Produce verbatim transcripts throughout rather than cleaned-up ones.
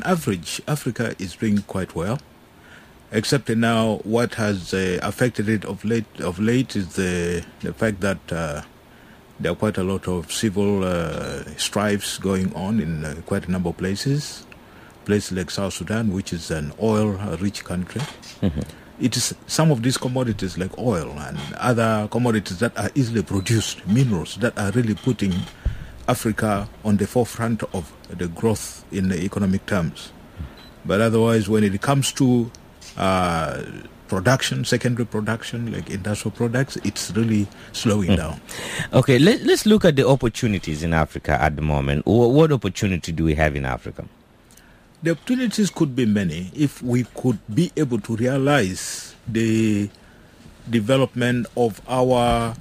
average, Africa is doing quite well. Except now, what has uh, affected it of late of late is the the fact that uh, there are quite a lot of civil uh, strifes going on in uh, quite a number of places. Places like South Sudan, which is an oil-rich country. Mm-hmm. It is some of these commodities like oil and other commodities that are easily produced, minerals that are really putting Africa on the forefront of the growth in the economic terms. But otherwise, when it comes to uh, production, secondary production, like industrial products, it's really slowing mm. down. Okay, let, let's look at the opportunities in Africa at the moment. What, what opportunity do we have in Africa? The opportunities could be many if we could be able to realize the development of our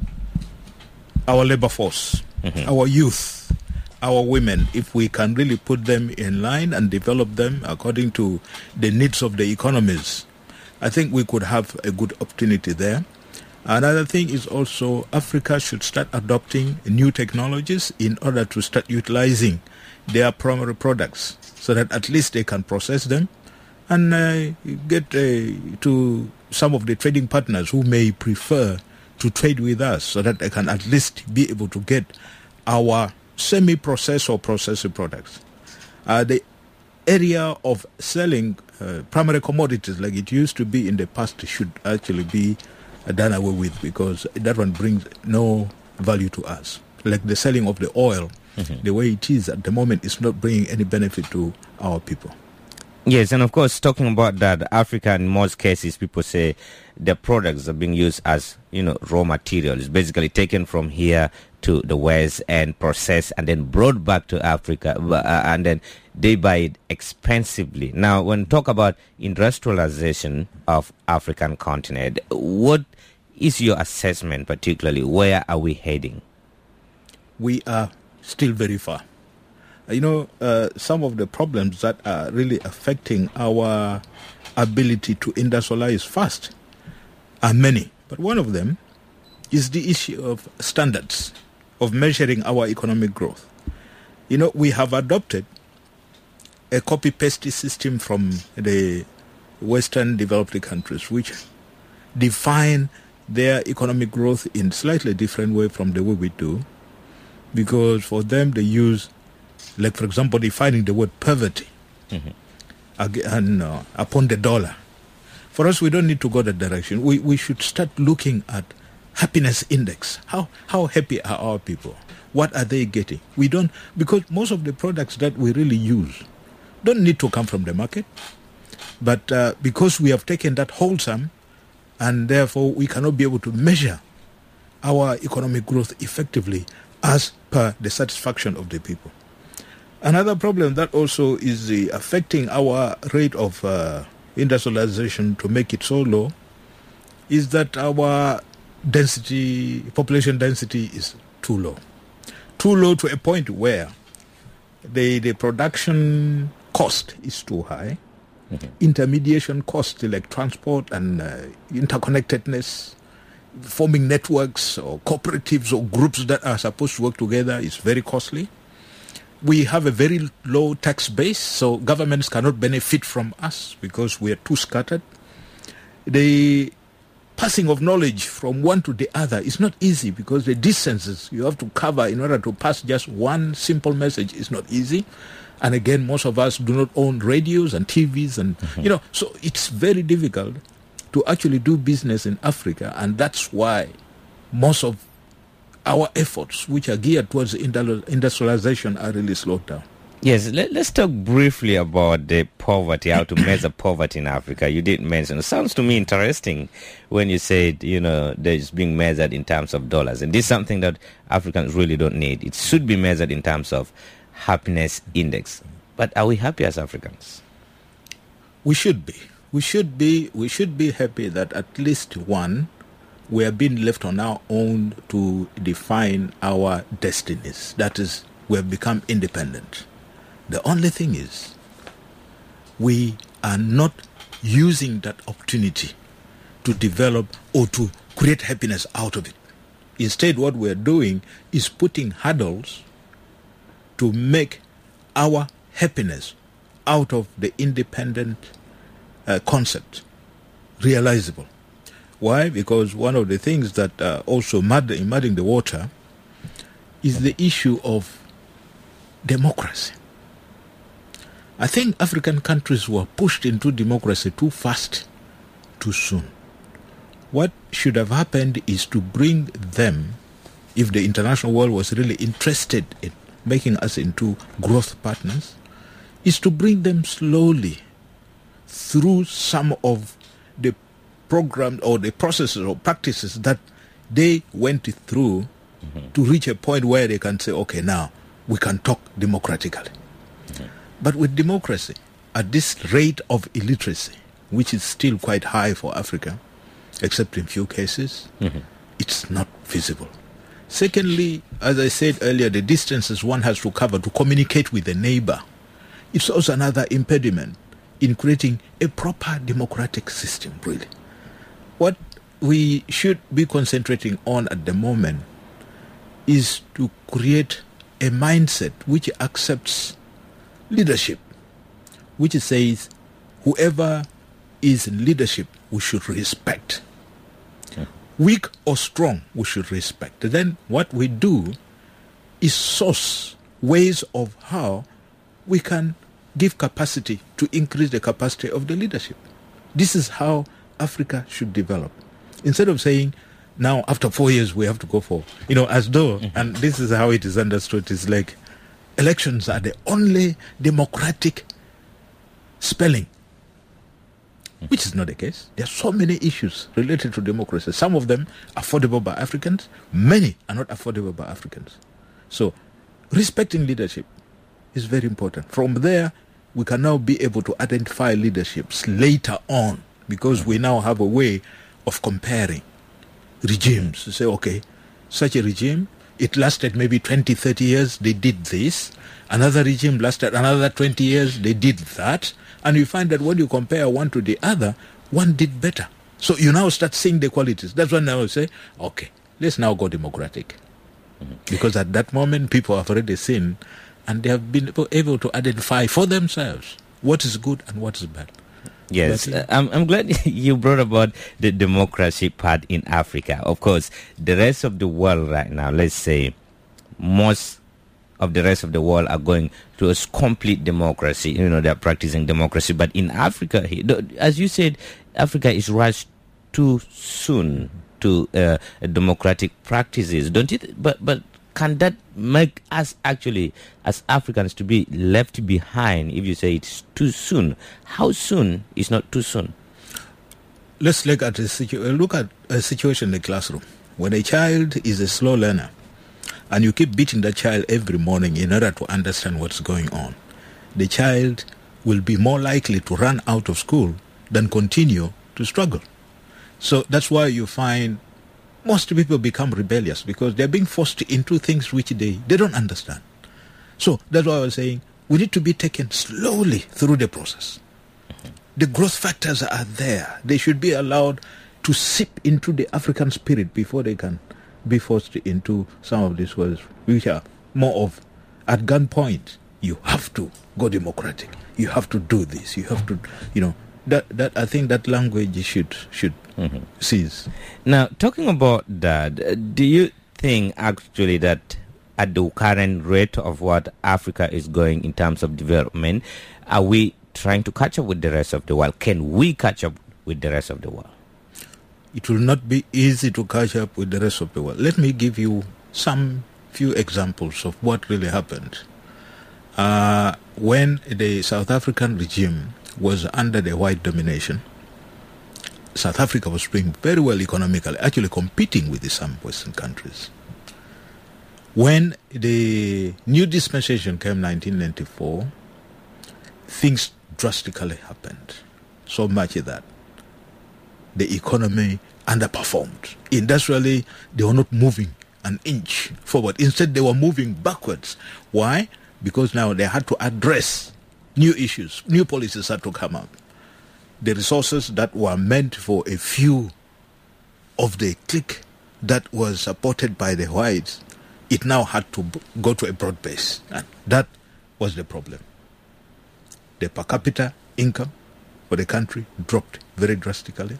our labor force, mm-hmm. our youth, our women, if we can really put them in line and develop them according to the needs of the economies, I think we could have a good opportunity there. Another thing is also Africa should start adopting new technologies in order to start utilizing their primary products so that at least they can process them and uh, get uh, to some of the trading partners who may prefer to trade with us so that they can at least be able to get our semi-processed or processed products. Uh, the area of selling uh, primary commodities like it used to be in the past should actually be uh, done away with, because that one brings no value to us. Like the selling of the oil, mm-hmm. the way it is at the moment is not bringing any benefit to our people. Yes, and of course, talking about that, Africa, in most cases, people say the products are being used as, you know, raw materials, basically taken from here to the West and processed and then brought back to Africa, uh, and then they buy it expensively. Now, when talk about industrialization of African continent, what is your assessment particularly? Where are we heading? We are still very far. You know, uh, some of the problems that are really affecting our ability to industrialize fast are many. But one of them is the issue of standards of measuring our economic growth. You know, we have adopted a copy-paste system from the Western developed countries, which define their economic growth in slightly different way from the way we do. Because for them, they use, like, for example, defining the word poverty mm-hmm. and, uh, upon the dollar. For us, we don't need to go that direction. We we should start looking at happiness index. How how happy are our people? What are they getting? We don't, because most of the products that we really use don't need to come from the market. But uh, because we have taken that wholesome, and therefore we cannot be able to measure our economic growth effectively as per the satisfaction of the people. Another problem that also is uh, affecting our rate of uh, industrialization to make it so low is that our density, population density is too low. Too low to a point where the, the production cost is too high. Mm-hmm. Intermediation costs like transport and uh, interconnectedness, forming networks or cooperatives or groups that are supposed to work together is very costly. We have a very low tax base, so governments cannot benefit from us because we are too scattered. The passing of knowledge from one to the other is not easy because the distances you have to cover in order to pass just one simple message is not easy. And again, most of us do not own radios and T Vs, and mm-hmm. you know, so it's very difficult to actually do business in Africa, and that's why most of our efforts, which are geared towards industrialization, are really slowed down. Yes, let, let's talk briefly about the poverty, how to measure poverty in Africa. You did mention, it sounds to me interesting when you said, you know, it's being measured in terms of dollars. And this is something that Africans really don't need. It should be measured in terms of happiness index. But are we happy as Africans? We should be. We should be. We should be happy that at least one, we are being left on our own to define our destinies. That is, we have become independent. The only thing is, we are not using that opportunity to develop or to create happiness out of it. Instead, what we are doing is putting hurdles to make our happiness out of the independent uh, concept realizable. Why? Because one of the things that uh, also mud- muddying the water is the issue of democracy. I think African countries were pushed into democracy too fast, too soon. What should have happened is to bring them, if the international world was really interested in making us into growth partners, is to bring them slowly through some of the programs or the processes or practices that they went through mm-hmm. to reach a point where they can say, okay, now we can talk democratically. Mm-hmm. But with democracy, at this rate of illiteracy, which is still quite high for Africa, except in few cases, mm-hmm. it's not feasible. Secondly, as I said earlier, the distances one has to cover to communicate with the neighbor, it's also another impediment in creating a proper democratic system, really. What we should be concentrating on at the moment is to create a mindset which accepts leadership, which says whoever is in leadership we should respect. Okay. Weak or strong, we should respect. Then what we do is source ways of how we can give capacity to increase the capacity of the leadership. This is how Africa should develop. Instead of saying, now after four years we have to go for, you know, as though, mm-hmm. and this is how it is understood, it's like elections are the only democratic spelling, mm-hmm. which is not the case. There are so many issues related to democracy. Some of them affordable by Africans, many are not affordable by Africans. So respecting leadership is very important. From there, we can now be able to identify leaderships later on, because we now have a way of comparing regimes to say, okay, such a regime, it lasted maybe twenty, thirty years, they did this. Another regime lasted another twenty years, they did that. And you find that when you compare one to the other, one did better. So you now start seeing the qualities. That's when I will say, okay, let's now go democratic. Mm-hmm. Because at that moment, people have already seen and they have been able to identify for themselves what is good and what is bad. Yes, uh, I'm, I'm glad you brought about the democracy part in Africa. Of course, the rest of the world right now, let's say, most of the rest of the world are going to a complete democracy. You know, they're practicing democracy. But in Africa, as you said, Africa is rushed too soon to uh, democratic practices, don't it? But but can that make us actually, as Africans, to be left behind if you say it's too soon? How soon is not too soon? Let's look at a, situ- look at a situation in the classroom. When a child is a slow learner and you keep beating that child every morning in order to understand what's going on, the child will be more likely to run out of school than continue to struggle. So that's why you find most people become rebellious, because they're being forced into things which they, they don't understand. So that's why I was saying we need to be taken slowly through the process. Mm-hmm. The growth factors are there. They should be allowed to seep into the African spirit before they can be forced into some of these words, which are more of at gunpoint. You have to go democratic. You have to do this. You have to, you know, that that I think that language should should mm-hmm. cease. Now, talking about that, do you think actually that at the current rate of what Africa is going in terms of development, are we trying to catch up with the rest of the world? Can we catch up with the rest of the world? It will not be easy to catch up with the rest of the world. Let me give you some few examples of what really happened. Uh, when the South African regime was under the white domination, South Africa was doing very well economically, actually competing with the some Western countries. When the new dispensation came in nineteen ninety-four, things drastically happened. So much that the economy underperformed. Industrially, they were not moving an inch forward. Instead, they were moving backwards. Why? Because now they had to address new issues. New policies had to come up. The resources that were meant for a few of the clique that was supported by the whites, it now had to go to a broad base. And that was the problem. the per capita income for the country dropped very drastically.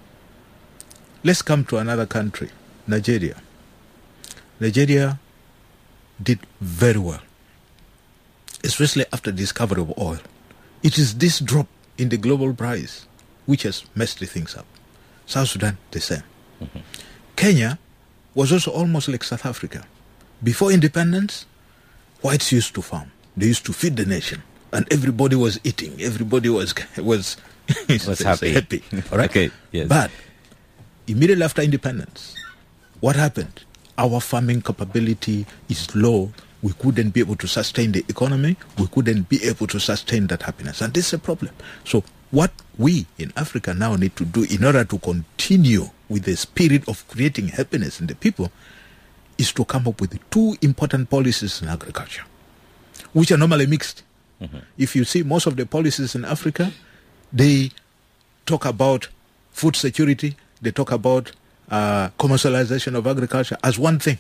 Let's come to another country, Nigeria. Nigeria did very well, especially after the discovery of oil. It is this drop in the global price which has messed the things up. South Sudan, the same. Mm-hmm. Kenya was also almost like South Africa. Before independence, whites used to farm. They used to feed the nation. And everybody was eating. Everybody was was, was happy. happy. All right? Okay, yes. But immediately after independence, what happened? Our farming capability is low. We couldn't be able to sustain the economy. We couldn't be able to sustain that happiness. And this is a problem. So what we in Africa now need to do in order to continue with the spirit of creating happiness in the people is to come up with two important policies in agriculture, which are normally mixed. Mm-hmm. If you see most of the policies in Africa, they talk about food security, they talk about uh, commercialization of agriculture as one thing.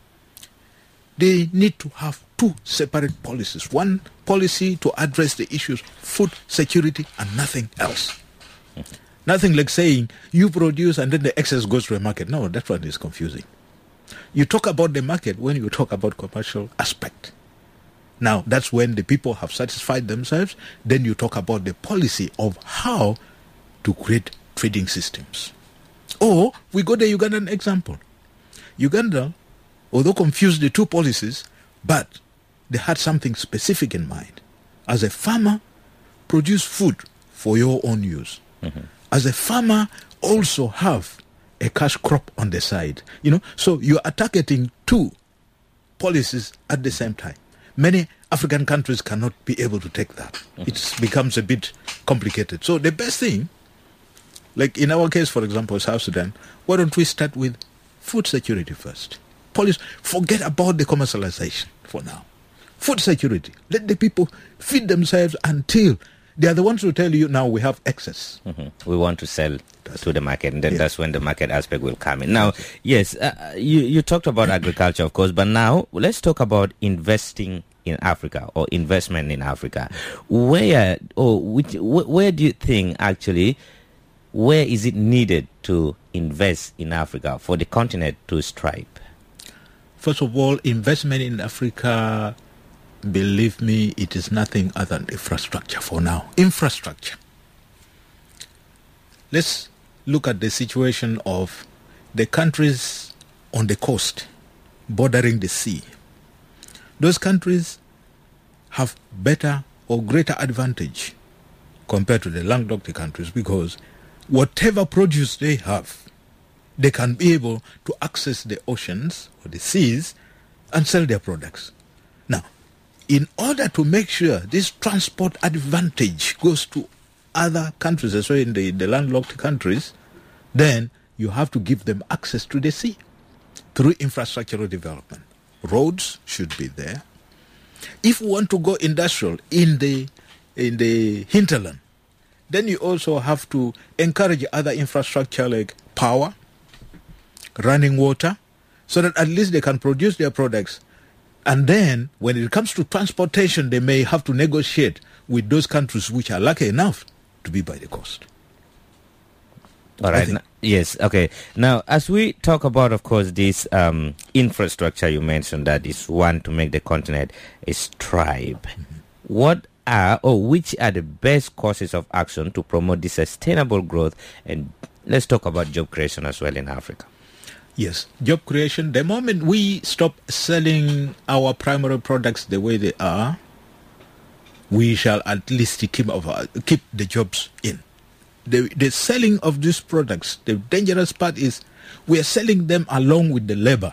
They need to have two separate policies. One policy to address the issues food security and nothing else. Mm-hmm. Nothing like saying you produce and then the excess goes to a market. No, that one is confusing. You talk about the market when you talk about commercial aspect. Now, that's when the people have satisfied themselves. Then you talk about the policy of how to create trading systems. Or we go the Ugandan example. Uganda, although confused the two policies, but they had something specific in mind. As a farmer, produce food for your own use. Mm-hmm. As a farmer, also have a cash crop on the side. You know, so you are targeting two policies at the same time. Many African countries cannot be able to take that. Mm-hmm. It becomes a bit complicated. So the best thing, like in our case, for example, South Sudan, why don't we start with food security first? Policy, forget about the commercialization for now. Food security. Let the people feed themselves until they are the ones who tell you now we have excess. Mm-hmm. We want to sell that's to the market, and then yes. that's when the market aspect will come in. Now, yes, uh, you, you talked about agriculture, of course, but now let's talk about investing in Africa or investment in Africa. Where or which, where do you think actually, where is it needed to invest in Africa for the continent to strive? First of all, investment in Africa, believe me, it is nothing other than infrastructure for now. Infrastructure. Let's look at the situation of the countries on the coast bordering the sea. Those countries have better or greater advantage compared to the landlocked countries because whatever produce they have, they can be able to access the oceans or the seas and sell their products. Now, in order to make sure this transport advantage goes to other countries, especially in the, the landlocked countries, then you have to give them access to the sea through infrastructural development. Roads should be there. If you want to go industrial in the in the hinterland, then you also have to encourage other infrastructure like power, running water, so that at least they can produce their products. And then when it comes to transportation, they may have to negotiate with those countries which are lucky enough to be by the coast. All right. Now, yes. Okay. Now, as we talk about, of course, this um, infrastructure you mentioned that is one to make the continent a strive. Mm-hmm. What are or which are the best courses of action to promote this sustainable growth? And let's talk about job creation as well in Africa. Yes, job creation. The moment we stop selling our primary products the way they are, we shall at least keep, our, keep the jobs in. The, the selling of these products, the dangerous part is we are selling them along with the labor.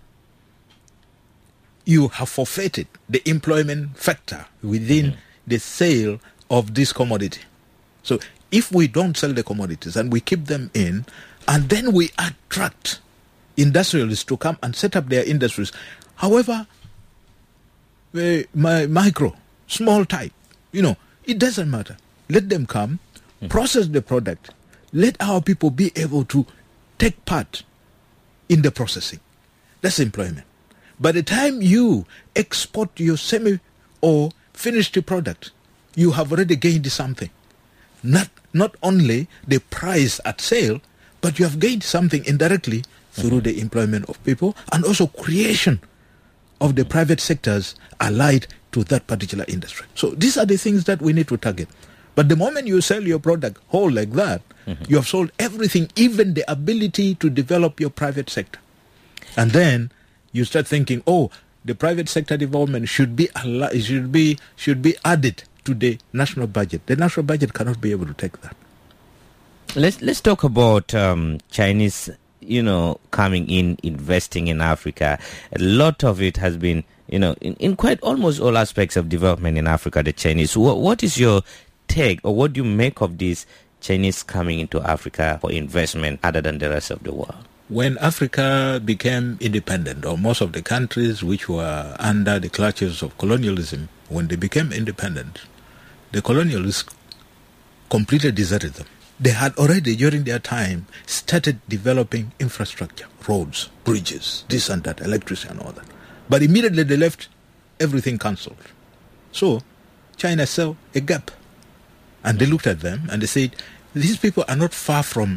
You have forfeited the employment factor within mm-hmm. the sale of this commodity. So if we don't sell the commodities and we keep them in, and then we attract industrialists to come and set up their industries, however, uh, my micro, small type, you know, it doesn't matter. Let them come, mm-hmm. process the product. Let our people be able to take part in the processing. That's employment. By the time you export your semi or finished product, you have already gained something. Not not only the price at sale, but you have gained something indirectly through the employment of people and also creation of the private sectors allied to that particular industry. So these are the things that we need to target. But the moment you sell your product whole like that, mm-hmm. you have sold everything, even the ability to develop your private sector. And then you start thinking, oh, the private sector development should be should be should be added to the national budget. The national budget cannot be able to take that. Let's let's talk about um, Chinese, you know, coming in, investing in Africa. A lot of it has been, you know, in, in quite almost all aspects of development in Africa, the Chinese. What, what is your take, or what do you make of these Chinese coming into Africa for investment other than the rest of the world? When Africa became independent, or most of the countries which were under the clutches of colonialism, when they became independent, the colonialists completely deserted them. They had already, during their time, started developing infrastructure, roads, bridges, this and that, electricity and all that. But immediately they left, everything cancelled. So China saw a gap. And they looked at them and they said, these people are not far from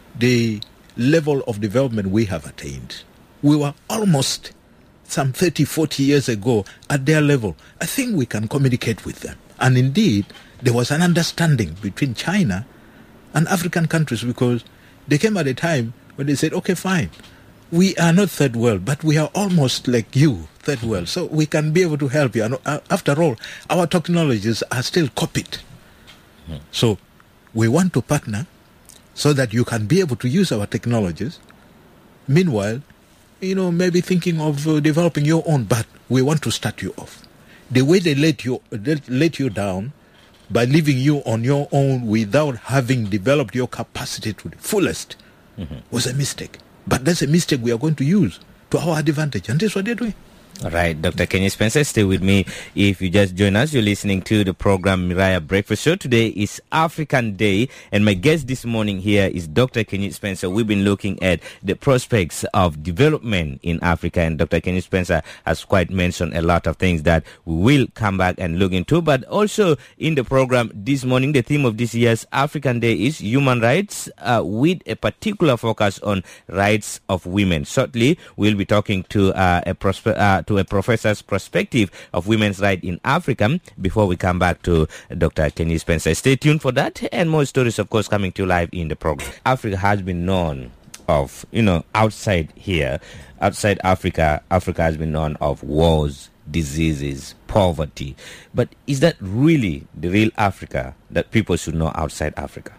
the level of development we have attained. We were almost some thirty, forty years ago at their level. I think we can communicate with them. And indeed, there was an understanding between China and African countries, because they came at a time when they said, okay, fine, we are not third world, but we are almost like you, third world, so we can be able to help you. And after all, our technologies are still copied. Hmm. So we want to partner so that you can be able to use our technologies. Meanwhile, you know, maybe thinking of uh, developing your own, but we want to start you off. The way they let you, they let you down by leaving you on your own without having developed your capacity to the fullest mm-hmm. was a mistake. But that's a mistake we are going to use to our advantage, and that's what they're doing. All right, Doctor Kenny Spencer, stay with me. If you just join us, you're listening to the program Miraya Breakfast Show. Today is African Day, and my guest this morning here is Doctor Kenny Spencer. We've been looking at the prospects of development in Africa, and Doctor Kenny Spencer has quite mentioned a lot of things that we will come back and look into. But also in the program this morning, the theme of this year's African Day is human rights, uh, with a particular focus on rights of women. Shortly, we'll be talking to uh, a prospect. Uh, to a professor's perspective of women's rights in Africa before we come back to Doctor Kenny Spencer. Stay tuned for that and more stories, of course, coming to you live in the program. Africa has been known of, you know, outside here, outside Africa, Africa has been known of wars, diseases, poverty. But is that really the real Africa that people should know outside Africa?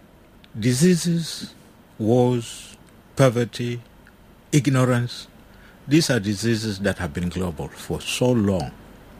Diseases, wars, poverty, ignorance, these are diseases that have been global for so long.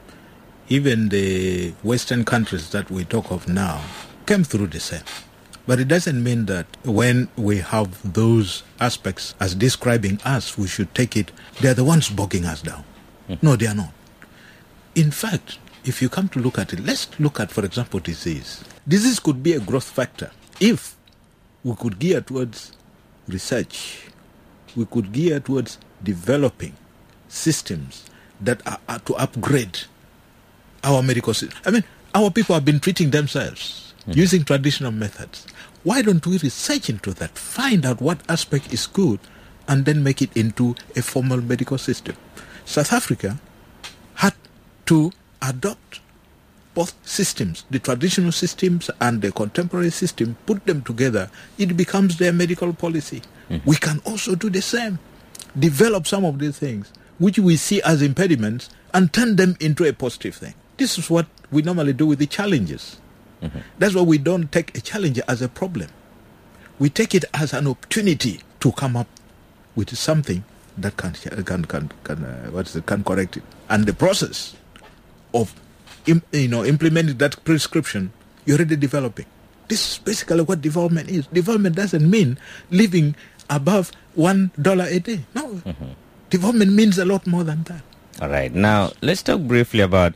Even the Western countries that we talk of now came through the same. But it doesn't mean that when we have those aspects as describing us, we should take it, they're the ones bogging us down. Mm. No, they are not. In fact, if you come to look at it, let's look at, for example, disease. Disease could be a growth factor if we could gear towards research, we could gear towards developing systems that are, are to upgrade our medical system. I mean, our people have been treating themselves mm-hmm. using traditional methods. Why don't we research into that, find out what aspect is good, and then make it into a formal medical system? South Africa had to adopt both systems, the traditional systems and the contemporary system, put them together. It becomes their medical policy. Mm-hmm. We can also do the same. Develop some of these things which we see as impediments and turn them into a positive thing. This is what we normally do with the challenges. Mm-hmm. That's why we don't take a challenge as a problem. We take it as an opportunity to come up with something that can can can can uh, what is it, can correct it. And the process of im, you know implementing that prescription, you're already developing. This is basically what development is. Development doesn't mean living above one dollar a day. No. Mm-hmm. Development means a lot more than that. All right. Now, let's talk briefly about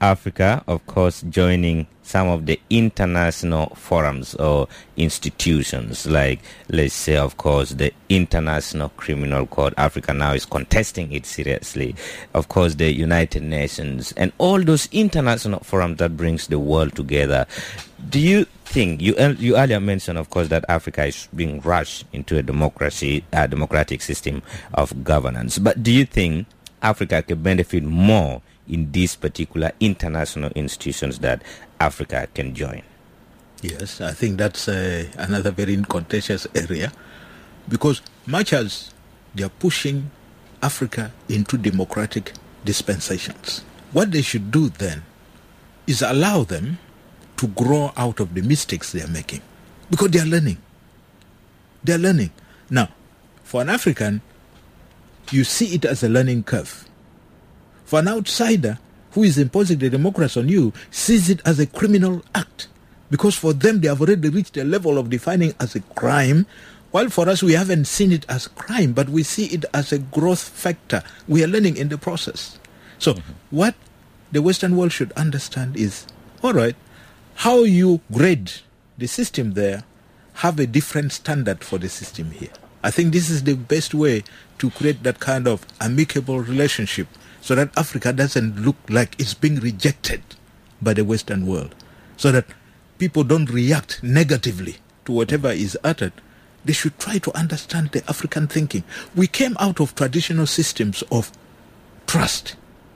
Africa, of course, joining some of the international forums or institutions, like, let's say, of course, the International Criminal Court. Africa now is contesting it seriously. Of course, the United Nations and all those international forums that brings the world together. Do you think, you you earlier mentioned, of course, that Africa is being rushed into a democracy, a democratic system of governance, but do you think Africa can benefit more in these particular international institutions that Africa can join? Yes, I think that's uh, another very contentious area, because much as they are pushing Africa into democratic dispensations, what they should do then is allow them to grow out of the mistakes they are making, because they are learning. They are learning. Now, for an African, you see it as a learning curve. For an outsider who is imposing the democracy on you, sees it as a criminal act, because for them they have already reached a level of defining as a crime, while for us we haven't seen it as crime, but we see it as a growth factor. We are learning in the process. So mm-hmm. what the Western world should understand is, all right, how you grade the system there, have a different standard for the system here. I think this is the best way to create that kind of amicable relationship, so that Africa doesn't look like it's being rejected by the Western world, so that people don't react negatively to whatever is uttered. They should try to understand the African thinking. We came out of traditional systems of trust.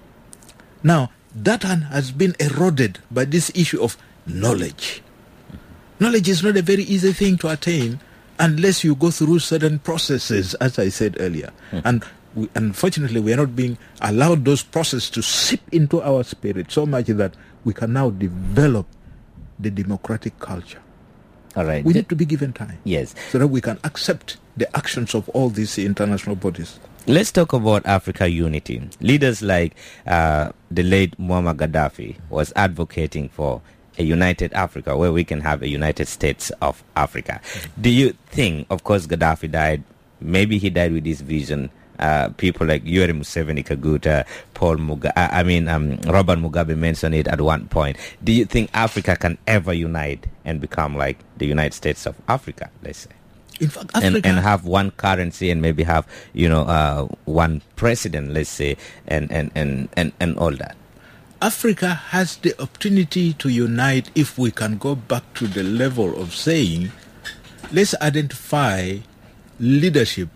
Now, that one has been eroded by this issue of knowledge. Knowledge is not a very easy thing to attain unless you go through certain processes, as I said earlier. Mm. And we, unfortunately, we are not being allowed those processes to seep into our spirit so much that we can now develop the democratic culture. All right. We need to be given time. Yes. So that we can accept the actions of all these international bodies. Let's talk about Africa unity. Leaders like uh, the late Muammar Gaddafi was advocating for a united Africa, where we can have a United States of Africa. Mm-hmm. Do you think, of course, Gaddafi died, maybe he died with this vision, uh, people like Yoweri Museveni, Kaguta, Paul Mugabe, I mean, um, Robert Mugabe mentioned it at one point. Do you think Africa can ever unite and become like the United States of Africa, let's say? In fact, Africa, and, and have one currency and maybe have, you know, uh, one president, let's say, and, and, and, and, and all that? Africa has the opportunity to unite if we can go back to the level of saying, let's identify leadership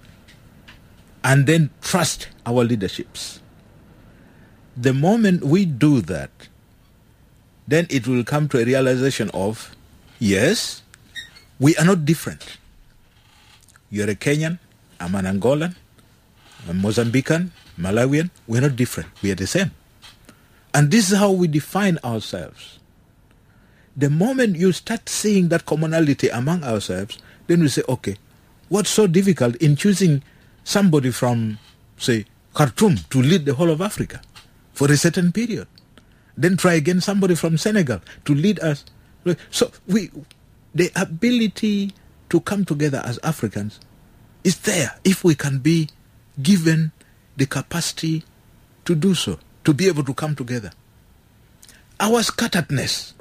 and then trust our leaderships. The moment we do that, then it will come to a realization of, yes, we are not different. You're a Kenyan, I'm an Angolan, a Mozambican, Malawian. We're not different. We are the same. And this is how we define ourselves. The moment you start seeing that commonality among ourselves, then we say, okay, what's so difficult in choosing somebody from, say, Khartoum to lead the whole of Africa for a certain period? Then try again somebody from Senegal to lead us. So we, the ability to come together as Africans is there if we can be given the capacity to do so, to be able to come together. Our scatteredness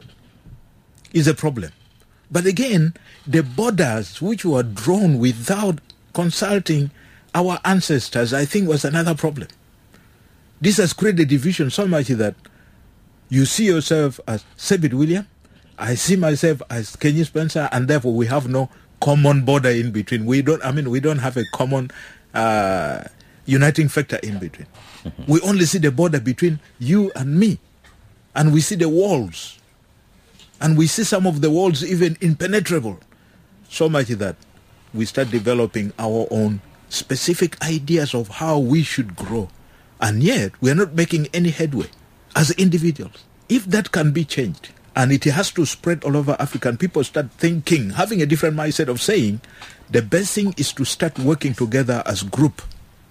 is a problem. But again, the borders which were drawn without consulting our ancestors, I think, was another problem. This has created division so much that you see yourself as Sebit William, I see myself as Kenny Spencer, and therefore we have no common border in between. We don't, I mean, we don't have a common uh, uniting factor in between. Mm-hmm. We only see the border between you and me. And we see the walls. And we see some of the walls even impenetrable. So much that we start developing our own specific ideas of how we should grow. And yet, we are not making any headway as individuals. If that can be changed, and it has to spread all over Africa, and people start thinking, having a different mindset of saying, the best thing is to start working together as a group.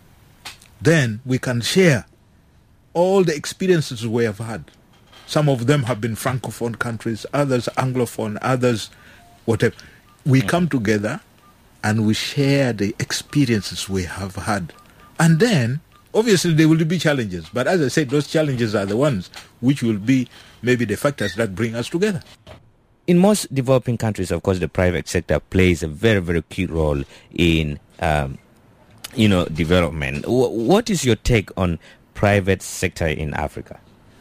Then we can share all the experiences we have had. Some of them have been Francophone countries, others Anglophone, others whatever. We come together and we share the experiences we have had. And then, Obviously, there will be challenges, but as I said, those challenges are the ones which will be maybe the factors that bring us together. In most developing countries, of course, the private sector plays a very, very key role in, um, you know, development. W- what is your take on private sector in Africa?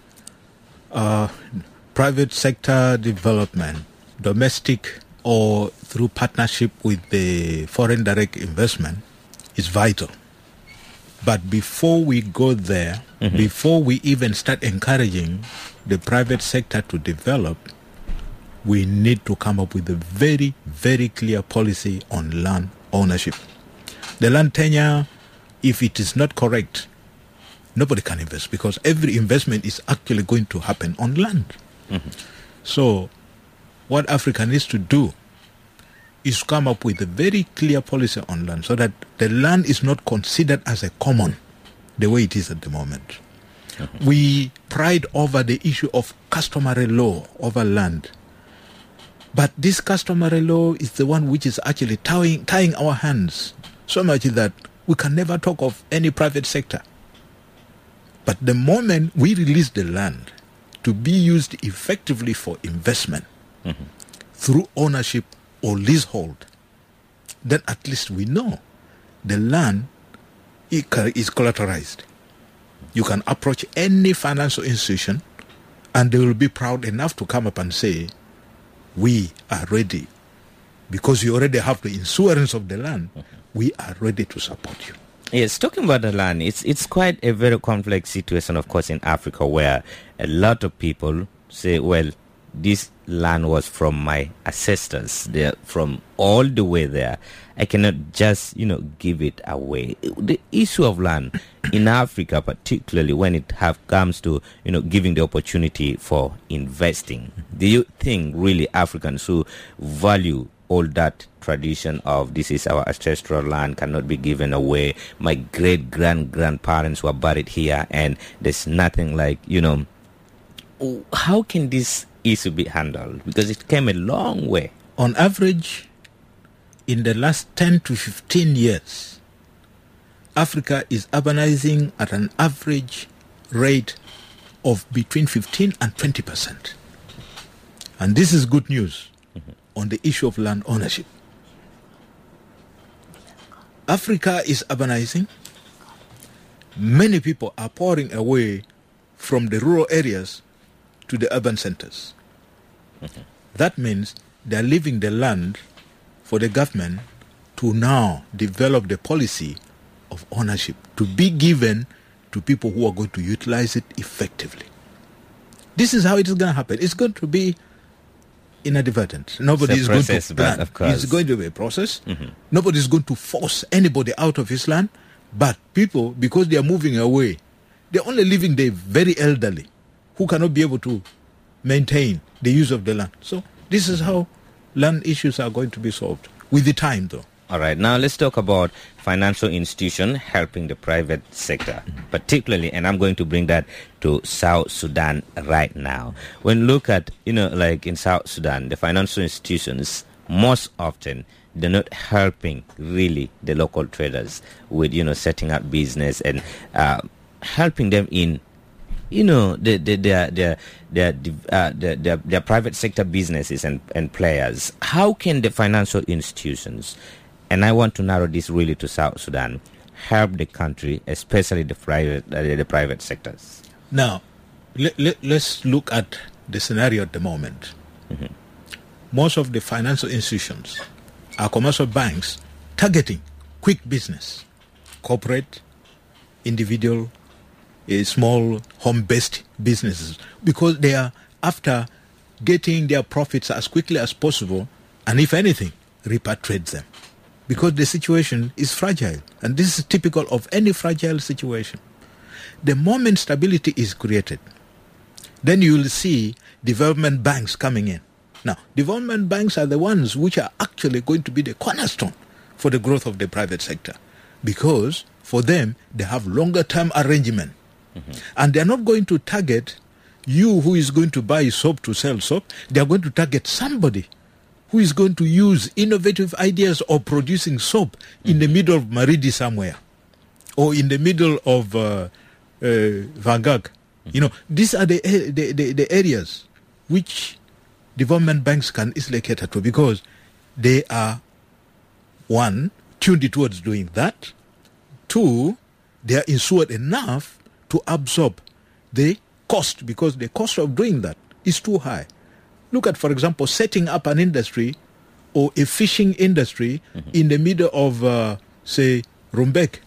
Uh, private sector development, domestic or through partnership with the foreign direct investment, is vital. But before we go there, mm-hmm. before we even start encouraging the private sector to develop, we need to come up with a very, very clear policy on land ownership. The land tenure, if it is not correct, nobody can invest because every investment is actually going to happen on land. Mm-hmm. So what Africa needs to do is come up with a very clear policy on land so that the land is not considered as a common the way it is at the moment. Mm-hmm. We pride over the issue of customary law over land. But this customary law is the one which is actually tying, tying our hands so much that we can never talk of any private sector. But the moment we release the land to be used effectively for investment mm-hmm. through ownership or leasehold, then at least we know the land is collateralized. You can approach any financial institution and they will be proud enough to come up and say, we are ready. Because you already have the insurance of the land, mm-hmm. we are ready to support you. Yes, talking about the land, it's it's quite a very complex situation, of course, in Africa, where a lot of people say, well, this land was from my ancestors. They're from all the way there. I cannot just, you know, give it away. The issue of land in Africa, particularly when it have comes to, you know, giving the opportunity for investing, do you think really Africans who value all that tradition of this is our ancestral land, cannot be given away, my great grand grandparents were buried here, and there's nothing like, you know, how can this issue be handled? Because it came a long way. On average, in the last ten to fifteen years, Africa is urbanizing at an average rate of between fifteen and twenty percent. And this is good news mm-hmm. on the issue of land ownership. Africa is urbanizing. Many people are pouring away from the rural areas to the urban centers. Mm-hmm. That means they are leaving the land for the government to now develop the policy of ownership to be given to people who are going to utilize it effectively. This is how it is going to happen. It's going to be inadvertent. Nobody is going to plan. Of course. It's going to be a process. Mm-hmm. Nobody is going to force anybody out of his land. But people, because they are moving away, they're only leaving the very elderly who cannot be able to maintain the use of the land. So this is how land issues are going to be solved with the time, though. All right. Now let's talk about financial institutions helping the private sector, particularly, and I'm going to bring that to South Sudan right now. When you look at, you know, like in South Sudan, the financial institutions most often they're not helping really the local traders with, you know, setting up business and uh, helping them in, you know, the, the, their, their, their, uh, their, their, their private sector businesses and, and players. How can the financial institutions, and I want to narrow this really to South Sudan, help the country, especially the private, uh, the private sectors? Now, let, let, let's look at the scenario at the moment. Mm-hmm. Most of the financial institutions are commercial banks targeting quick business, corporate, individual, uh, small home-based businesses, because they are after getting their profits as quickly as possible, and if anything, repatriate them. Because the situation is fragile, and this is typical of any fragile situation. The moment stability is created, then you will see development banks coming in. Now, development banks are the ones which are actually going to be the cornerstone for the growth of the private sector, because for them, they have longer-term arrangement. Mm-hmm. And they're not going to target you who is going to buy soap to sell soap. They're going to target somebody who is going to use innovative ideas of producing soap mm-hmm. in the middle of Maridi somewhere, or in the middle of uh, uh, Vangag. You know, these are the, the, the, the areas which development banks can easily cater to, because they are, one, tuned towards doing that. Two, they are insured enough to absorb the cost, because the cost of doing that is too high. Look at, for example, setting up an industry or a fishing industry mm-hmm. in the middle of, uh, say, Rumbek.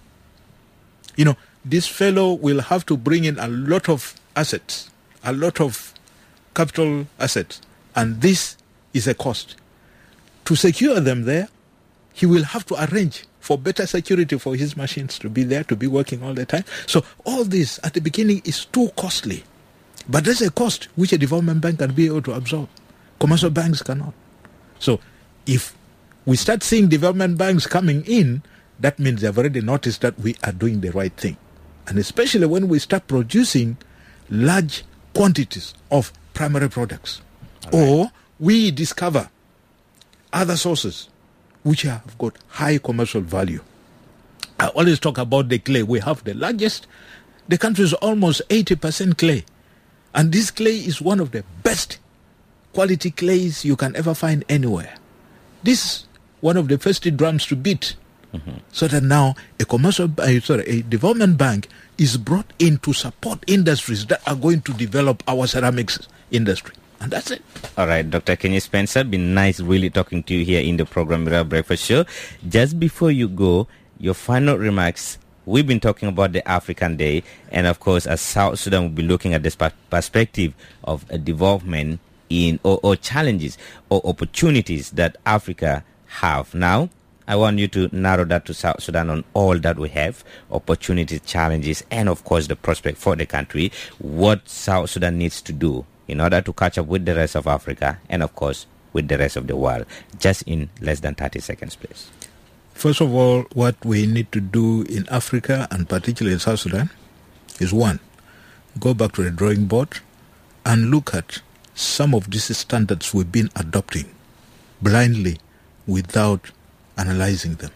You know, this fellow will have to bring in a lot of assets, a lot of capital assets, and this is a cost. To secure them there, he will have to arrange for better security for his machines to be there, to be working all the time. So all this at the beginning is too costly. But there's a cost which a development bank can be able to absorb. Commercial banks cannot. So if we start seeing development banks coming in, that means they've already noticed that we are doing the right thing. And especially when we start producing large quantities of primary products. Right. Or we discover other sources which have got high commercial value. I always talk about the clay. We have the largest, the country is almost eighty percent clay. And this clay is one of the best quality clays you can ever find anywhere. This is one of the first drums to beat. Mm-hmm. So that now a commercial, uh, sorry, a development bank is brought in to support industries that are going to develop our ceramics industry. And that's it. All right, Doctor Kenny Spencer, been nice really talking to you here in the program Mirror Breakfast Show. Just before you go, your final remarks. We've been talking about the African Day, and of course, as South Sudan, we'll be looking at this pa- perspective of a development in or, or challenges or opportunities that Africa have. Now, I want you to narrow that to South Sudan on all that we have, opportunities, challenges, and of course the prospect for the country, what South Sudan needs to do in order to catch up with the rest of Africa and of course with the rest of the world. Just in less than thirty seconds, please. First of all, what we need to do in Africa and particularly in South Sudan is, one, go back to the drawing board and look at some of these standards we've been adopting blindly without analyzing them.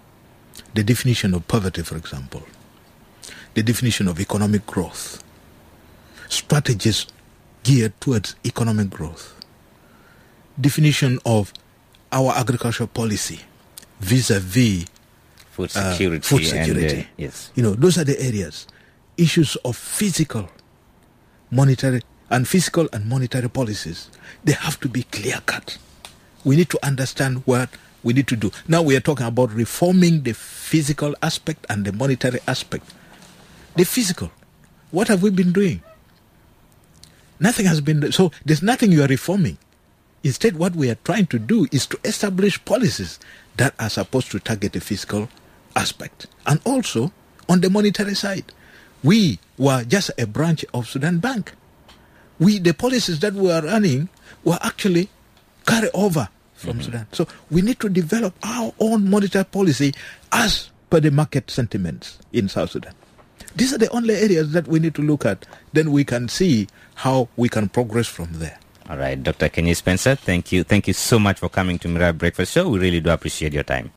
The definition of poverty, for example, the definition of economic growth, strategies geared towards economic growth, definition of our agricultural policy vis-a-vis food security. Uh, food security. And, uh, yes. You know, those are the areas. Issues of physical, monetary, and fiscal and monetary policies. They have to be clear-cut. We need to understand what we need to do. Now we are talking about reforming the physical aspect and the monetary aspect. The physical, what have we been doing? Nothing has been done. So there's nothing you are reforming. Instead, what we are trying to do is to establish policies that are supposed to target the fiscal aspect. And also, on the monetary side, we were just a branch of Sudan Bank. We, the policies that we are running were actually carried over from mm-hmm. Sudan. So we need to develop our own monetary policy as per the market sentiments in South Sudan. These are the only areas that we need to look at. Then we can see how we can progress from there. All right, Doctor Kenny Spencer, thank you. Thank you so much for coming to Mirror Breakfast Show. We really do appreciate your time.